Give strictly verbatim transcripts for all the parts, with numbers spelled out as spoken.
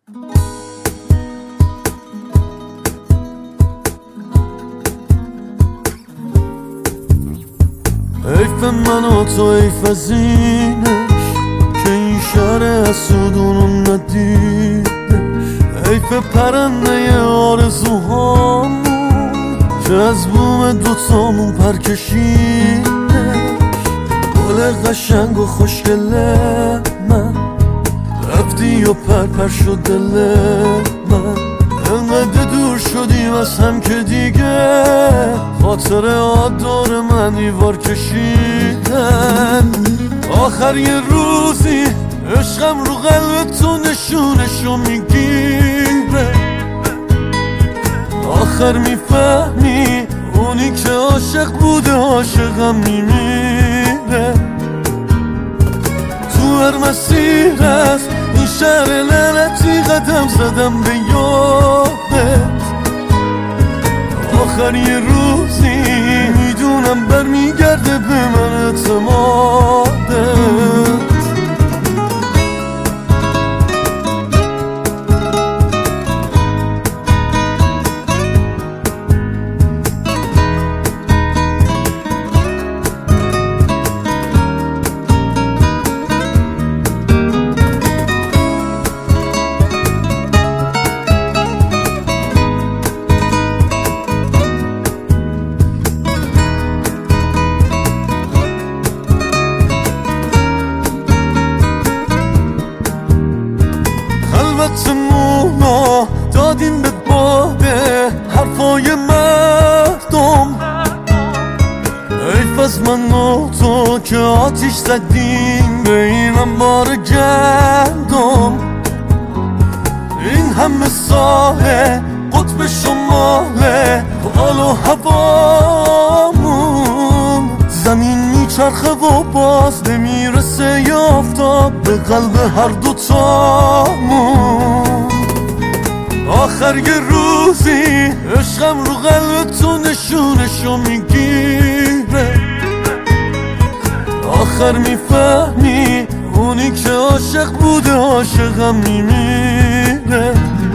حیف من و تو، حیف از اینش که این شهر حسودونو ندیدش. حیف پرنده آرزوهامون که از بوم دوتامون پر کشیدش. گل قشنگ و خوشگل من رفتی و پر پر شد دل من. انقدر دور شدیم از هم که دیگه خاطرات دور من دیوار کشیدن. آخر یه روزی عشقم رو قلب تو نشونشو میگیره. آخر میفهمی اونی که عاشق بوده عاشقم میمیره. تو هر مسیر از این شهر لعنتی قدم زدم به یادت. آخر یه روزی میدونم برمیگرده به من اعتمادت. خلوتمونا دادیم به باده حرفای مردم. حیف از من و تو که آتیش زدیم به این انبار گندم. این همه ساله قطب شماله حال و هوامون. زمین میچرخه و باز نمیرسه یا آفتاب به قلب هر دوتامون. آخر یه روزی عشقم رو قلب تو نشونشو میگیره. آخر میفهمی اونی که عاشق بوده عاشقم میمیره.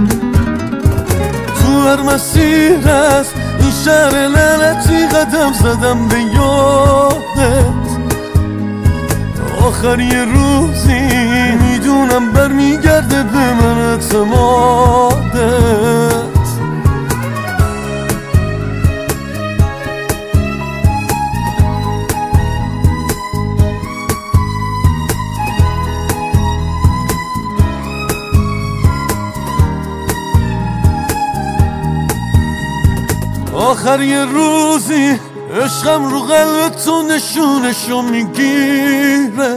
تو هر مسیر از این شهر لعنتی قدم زدم به یادت. آخر یه روزی میدونم برمیگرده به من اعتمادت. آخر یه روزی عشقم رو قلب تو نشونشو میگیره.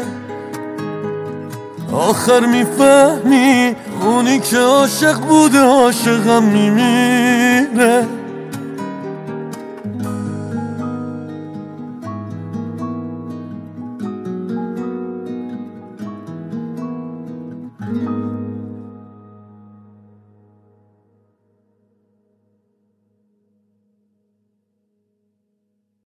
آخر میفهمی اونی که عاشق بوده عاشقم میمیره.